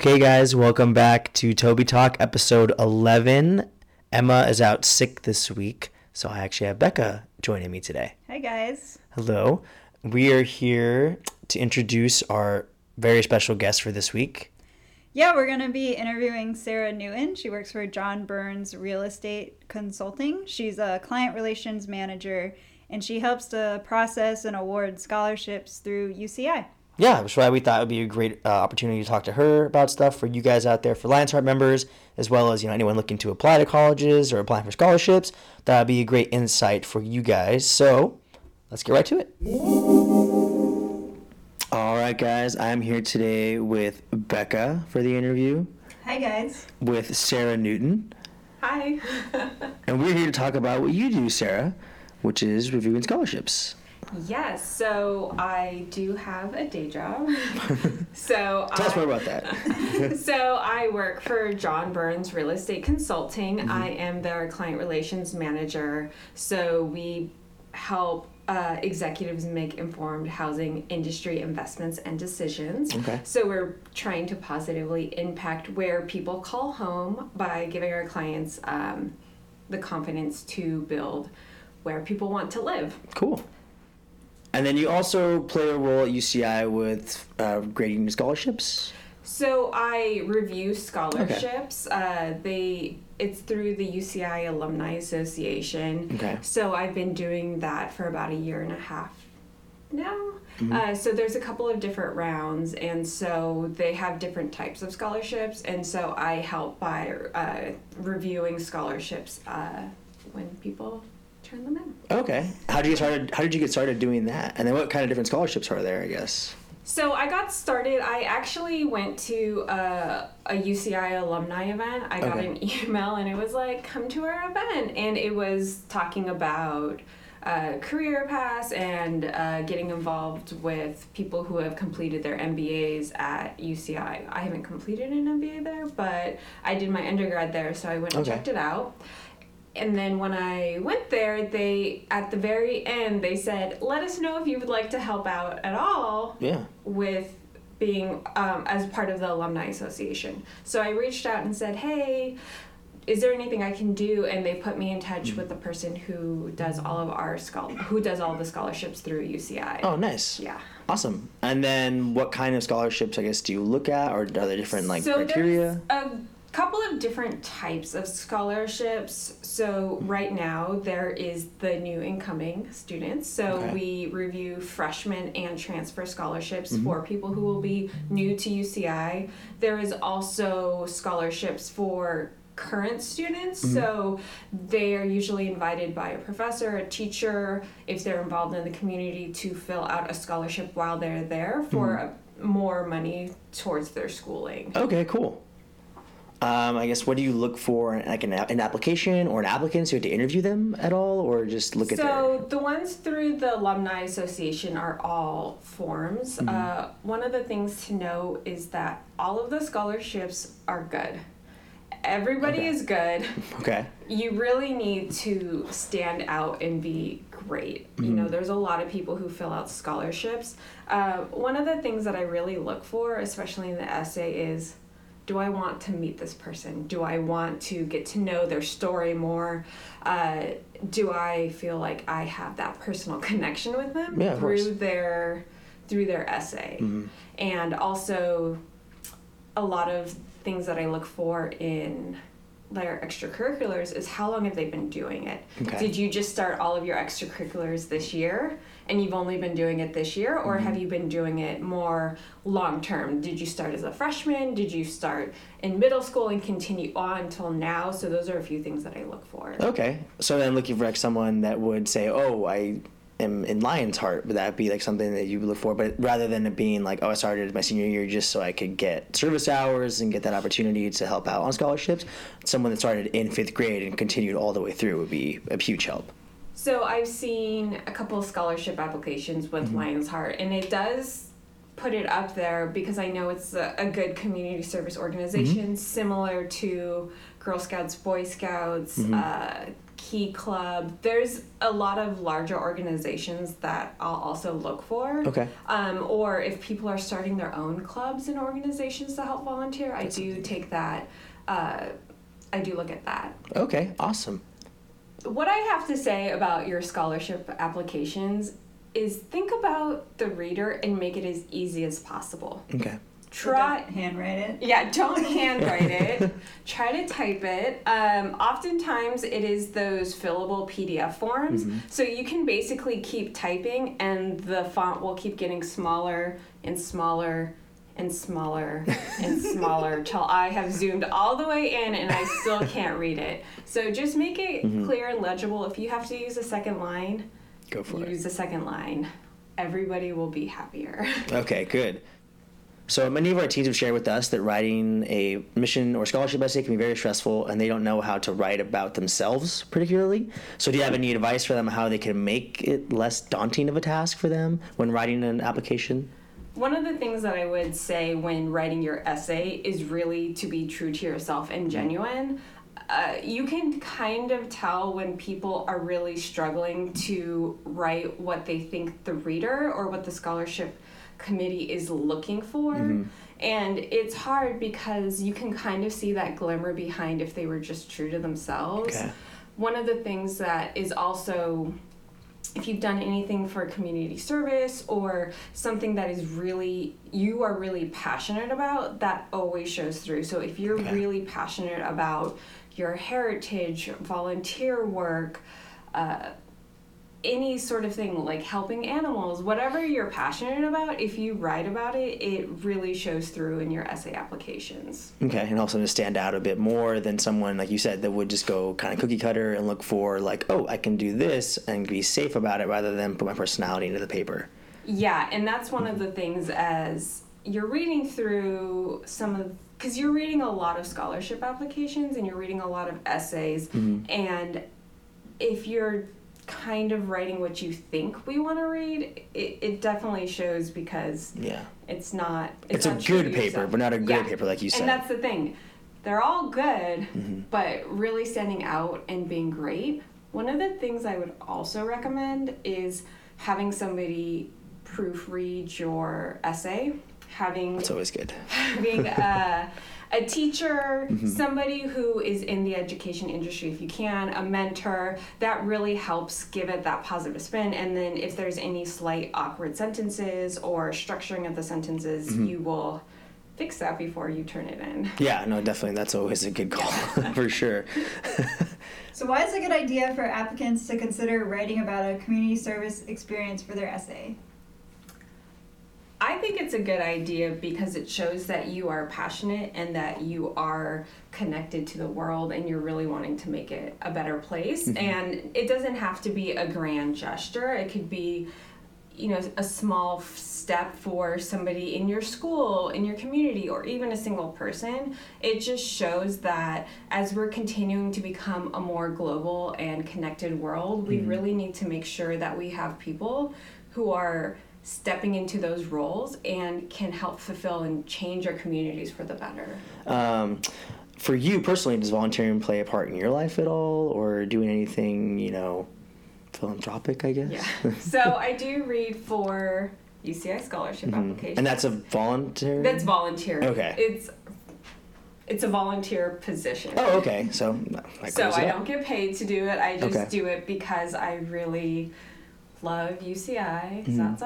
Okay, guys, welcome back to Toby Talk, episode 11. Emma is out sick this week, so I actually have Becca joining me today. Hi, guys. Hello. We are here to introduce our very special guest for this week. Yeah, we're going to be interviewing Sarah Newton. She works for John Burns Real Estate Consulting. She's a client relations manager, and she helps to process and award scholarships through UCI. Yeah, that's why we thought it would be a great opportunity to talk to her about stuff for you guys out there, for Lions Heart members, as well as anyone looking to apply to colleges or applying for scholarships. That would be a great insight for you guys. So let's get right to it. All right, guys, I'm here today with Becca for the interview. Hi, guys. With Sarah Newton. Hi. And we're here to talk about what you do, Sarah, which is reviewing scholarships. Yes, so I do have a day job. Tell us more about that. So I work for John Burns Real Estate Consulting. Mm-hmm. I am their client relations manager. So we help executives make informed housing industry investments and decisions. Okay. So we're trying to positively impact where people call home by giving our clients the confidence to build where people want to live. Cool. And then you also play a role at UCI with grading scholarships? So I review scholarships. Okay. It's through the UCI Alumni Association. Okay. So I've been doing that for about a year and a half now. Mm-hmm. So there's a couple of different rounds, and so they have different types of scholarships, and so I help by reviewing scholarships when people turn them in. Okay. How did you get started doing that? And then what kind of different scholarships are there, I guess? So I got started, I actually went to a UCI alumni event. I got an email and it was like, come to our event. And it was talking about career paths and getting involved with people who have completed their MBAs at UCI. I haven't completed an MBA there, but I did my undergrad there, so I went and checked it out. And then when I went there, at the very end, they said, let us know if you would like to help out at all with being as part of the Alumni Association. So I reached out and said, hey, is there anything I can do? And they put me in touch with the person who does all the scholarships through UCI. Oh, nice. Yeah. Awesome. And then what kind of scholarships, I guess, do you look at? Or are there different criteria? There's couple of different types of scholarships. So right now there is the new incoming students. So we review freshman and transfer scholarships for people who will be new to UCI. There is also scholarships for current students. So they are usually invited by a professor, a teacher, if they're involved in the community, to fill out a scholarship while they're there for more money towards their schooling. Okay, cool. I guess, what do you look for, like an application or an applicant? So you have to interview them at all, or just look at their... So the ones through the Alumni Association are all forms. One of the things to know is that all of the scholarships are good. Everybody is good. Okay. You really need to stand out and be great. There's a lot of people who fill out scholarships. One of the things that I really look for, especially in the essay, is, do I want to meet this person? Do I want to get to know their story more? Do I feel like I have that personal connection with them through their essay? And also, a lot of things that I look for in their extracurriculars is, how long have they been doing it? Okay. Did you just start all of your extracurriculars this year and you've only been doing it this year, or have you been doing it more long term? Did you start as a freshman? Did you start in middle school and continue on until now? So those are a few things that I look for. Okay. So then looking for someone that would say, oh, I am in Lions Heart, would that be something that you look for? But rather than it being like, oh, I started my senior year just so I could get service hours and get that opportunity to help out on scholarships, someone that started in 5th grade and continued all the way through would be a huge help. So I've seen a couple of scholarship applications with Lions Heart, and it does put it up there because I know it's a good community service organization, similar to Girl Scouts, Boy Scouts, Key Club. There's a lot of larger organizations that I'll also look for. Okay. Or if people are starting their own clubs and organizations to help volunteer, I do take that. I do look at that. Okay, awesome. What I have to say about your scholarship applications is think about the reader and make it as easy as possible. Okay. Try handwrite it. Yeah, don't handwrite it. Try to type it. Oftentimes it is those fillable PDF forms. So you can basically keep typing and the font will keep getting smaller and smaller and smaller and smaller till I have zoomed all the way in and I still can't read it. So just make it clear and legible. If you have to use a second line, go for it. Use the second line. Everybody will be happier. Okay, good. So many of our teens have shared with us that writing a mission or scholarship essay can be very stressful, and they don't know how to write about themselves particularly. So do you have any advice for them how they can make it less daunting of a task for them when writing an application? One of the things that I would say when writing your essay is really to be true to yourself and genuine. You can kind of tell when people are really struggling to write what they think the reader or what the scholarship committee is looking for. And it's hard because you can kind of see that glimmer behind if they were just true to themselves. Okay. One of the things that is also, if you've done anything for community service or something that is really, you are really passionate about, that always shows through. So if you're really passionate about your heritage, volunteer work, any sort of thing like helping animals, whatever you're passionate about, if you write about it, it really shows through in your essay applications. Okay, and also to stand out a bit more than someone, like you said, that would just go kind of cookie cutter and look for like, oh, I can do this and be safe about it rather than put my personality into the paper. Yeah, and that's one of the things as you're reading through some of, because you're reading a lot of scholarship applications and you're reading a lot of essays, and if you're kind of writing what you think we want to read, it definitely shows because it's not it's not a true to good paper, yourself. but not a great paper like you said. And that's the thing. They're all good, but really standing out and being great. One of the things I would also recommend is having somebody proofread your essay. That's always good. Having a teacher, somebody who is in the education industry, if you can, a mentor, that really helps give it that positive spin. And then if there's any slight awkward sentences or structuring of the sentences, you will fix that before you turn it in. Yeah, no, definitely. That's always a good call for sure. So why is it a good idea for applicants to consider writing about a community service experience for their essay? I think it's a good idea because it shows that you are passionate and that you are connected to the world and you're really wanting to make it a better place. And it doesn't have to be a grand gesture. It could be, you know, a small step for somebody in your school, in your community, or even a single person. It just shows that as we're continuing to become a more global and connected world, we really need to make sure that we have people who are stepping into those roles and can help fulfill and change our communities for the better. For you personally, does volunteering play a part in your life at all, or doing anything, you know, philanthropic, I guess? Yeah. So I do read for UCI scholarship applications. And that's a volunteer? That's volunteer. Okay. It's a volunteer position. Oh, okay. So I don't get paid to do it. I just do it because I really love UCI.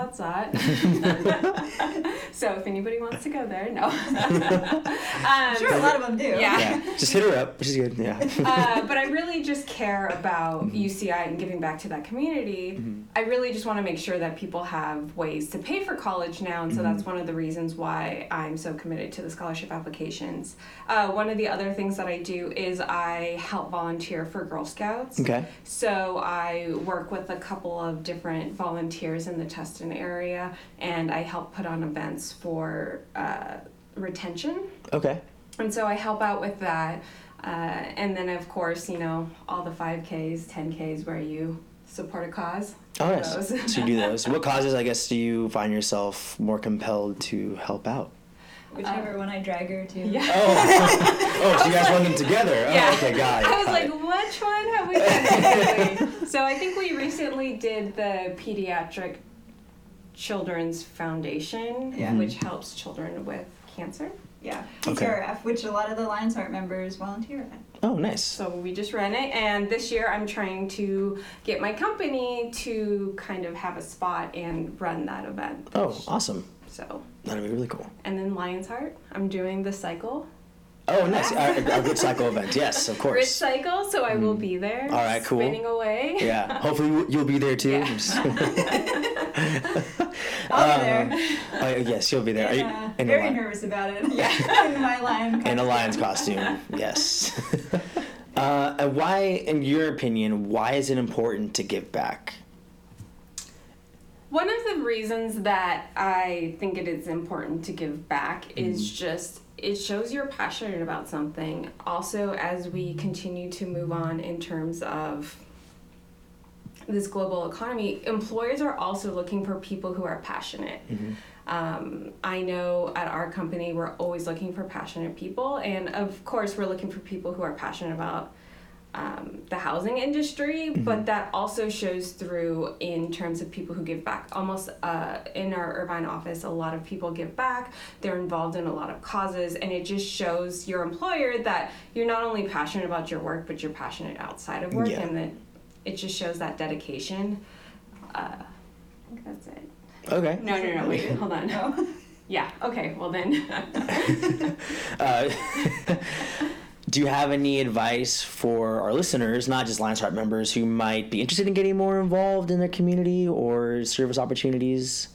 So if anybody wants to go there, no. Sure, a lot of them do. Yeah. Just hit her up, which is good. Yeah. But I really just care about UCI and giving back to that community. I really just want to make sure that people have ways to pay for college now, and so that's one of the reasons why I'm so committed to the scholarship applications. One of the other things that I do is I help volunteer for Girl Scouts. Okay. So I work with a couple of different volunteers in the Tustin area, and I help put on events for retention. Okay. And so I help out with that. And then, of course, you know, all the 5Ks, 10Ks where you support a cause. Oh, yes. So you do those. What causes, I guess, do you find yourself more compelled to help out? Whichever one I drag her to. Yeah. Oh. Oh, so you guys run them together. Yeah. Oh, okay, got it. I was got like, it. which one have we done recently? So I think we recently did the Pediatric Children's Foundation, Yeah. which helps children with cancer. Yeah, Okay. PTRF, which a lot of the Lions Heart members volunteer at. Oh, nice. So we just ran it, and this year I'm trying to get my company to kind of have a spot and run that event. Oh, awesome. So, That'd be really cool. and then Lion's Heart, I'm doing the cycle. Oh, nice. Our Grit Cycle event. Yes, of Grit course. cycle, so I will be there. All right, cool. Spinning away. Yeah. Hopefully you'll be there too. Yeah. I'll be there. Oh, yes, you'll be there. Are you- in a Very li- nervous about it. Yeah. In my lion In a costume. lion's costume. Yes. And why, in your opinion, why is it important to give back? One of the reasons that I think it is important to give back is just it shows you're passionate about something. Also, as we continue to move on in terms of this global economy, employers are also looking for people who are passionate. I know at our company we're always looking for passionate people, and of course we're looking for people who are passionate about the housing industry, but that also shows through in terms of people who give back. Almost in our Irvine office, a lot of people give back. They're involved in a lot of causes, and it just shows your employer that you're not only passionate about your work, but you're passionate outside of work, Yeah. and that it just shows that dedication. I think that's it. Okay. No, wait, hold on. Oh. Yeah, okay, well then. Uh, do you have any advice for our listeners, not just Lions Heart members, who might be interested in getting more involved in their community or service opportunities?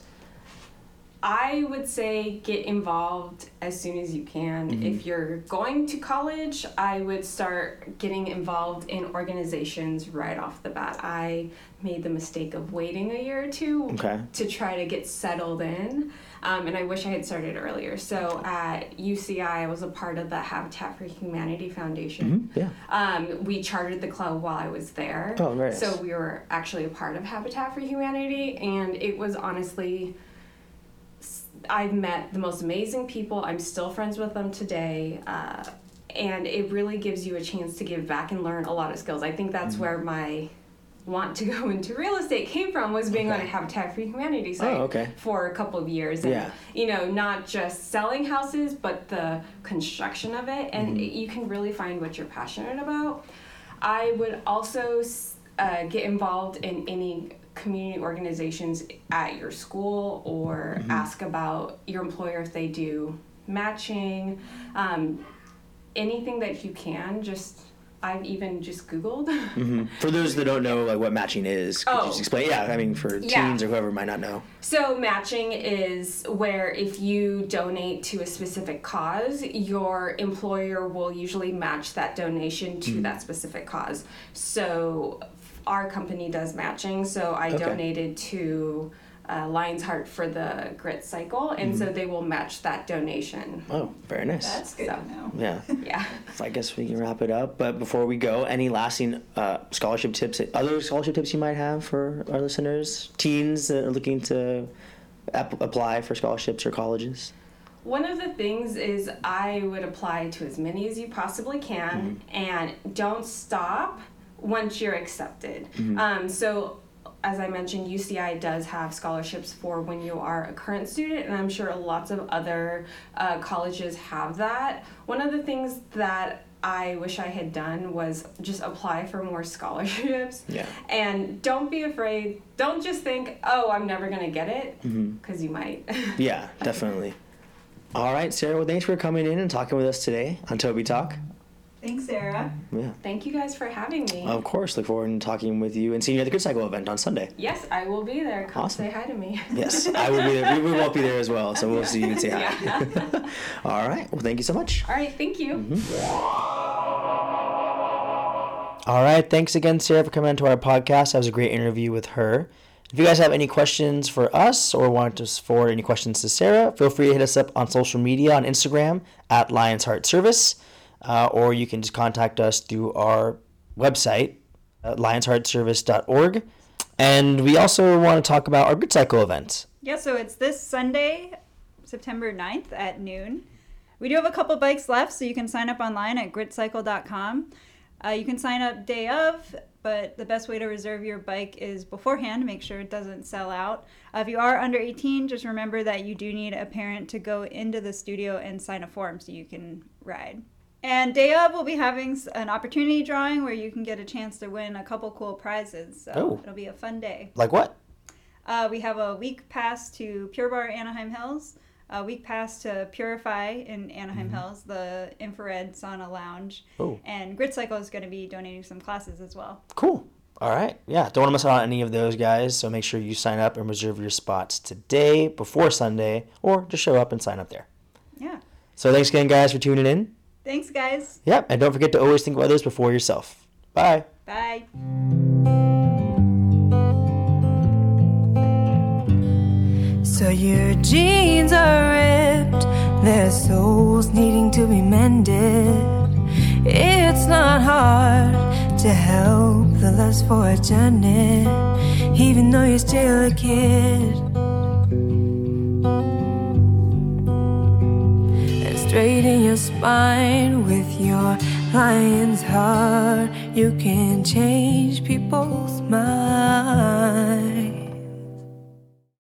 I would say get involved as soon as you can. If you're going to college, I would start getting involved in organizations right off the bat. I made the mistake of waiting a year or two Okay. to try to get settled in, and I wish I had started earlier. So at UCI, I was a part of the Habitat for Humanity Foundation. Yeah. We chartered the club while I was there. Oh, very nice. So we were actually a part of Habitat for Humanity, and it was honestly, I've met the most amazing people. I'm still friends with them today. And it really gives you a chance to give back and learn a lot of skills. I think that's where my want to go into real estate came from, was being on a Habitat for Humanity site for a couple of years. And, you know, not just selling houses, but the construction of it. And you can really find what you're passionate about. I would also get involved in any community organizations at your school, or ask about your employer if they do matching, anything that you can. I've even just Googled. For those that don't know, like, what matching is, could you just explain? Yeah, I mean, for teens or whoever might not know. So matching is where if you donate to a specific cause, your employer will usually match that donation to that specific cause. So our company does matching, so I donated to Lion's Heart for the Grit Cycle, and so they will match that donation. Oh, very nice. That's good to know. Yeah. Yeah. So I guess we can wrap it up. But before we go, any lasting scholarship tips, other scholarship tips you might have for our listeners, teens that are looking to apply for scholarships or colleges? One of the things is I would apply to as many as you possibly can, and don't stop once you're accepted. So as I mentioned, UCI does have scholarships for when you are a current student, and I'm sure lots of other colleges have that. One of the things that I wish I had done was just apply for more scholarships. Yeah. And don't be afraid. Don't just think, oh, I'm never going to get it, because you might. Yeah, definitely. All right, Sarah, well, thanks for coming in and talking with us today on Toby Talk. Thanks, Sarah. Yeah. Thank you guys for having me. Of course, look forward to talking with you and seeing you at the Grit Cycle event on Sunday. Yes, I will be there. Come Awesome. say hi to me. Yes, I will be there. We will both be there as well, so we'll see you and say hi. All right, well, thank you so much. All right, thank you. All right, thanks again, Sarah, for coming on to our podcast. That was a great interview with her. If you guys have any questions for us or want to forward any questions to Sarah, feel free to hit us up on social media on Instagram at Lions Heart Service, or you can just contact us through our website, lionsheartservice.org. And we also want to talk about our Grit Cycle event. Yeah, so it's this Sunday, September 9th at noon. We do have a couple bikes left, so you can sign up online at gritcycle.com. You can sign up day of, but the best way to reserve your bike is beforehand to make sure it doesn't sell out. If you are under 18, just remember that you do need a parent to go into the studio and sign a form so you can ride. And day of, we'll be having an opportunity drawing where you can get a chance to win a couple cool prizes. So it'll be a fun day. Like what? We have a week pass to Pure Bar Anaheim Hills, a week pass to Purify in Anaheim Hills, the infrared sauna lounge. Oh. And Grit Cycle is going to be donating some classes as well. Cool. All right. Yeah, don't want to miss out on any of those, guys. So make sure you sign up and reserve your spots today before Sunday, or just show up and sign up there. Yeah. So thanks again, guys, for tuning in. Thanks, guys. Yep, and don't forget to always think of others before yourself. Bye. Bye. So your jeans are ripped, their soles needing to be mended. It's not hard to help the lust for a journey, even though you're still a kid. And straighten your spine with your lion's heart. You can change people's minds.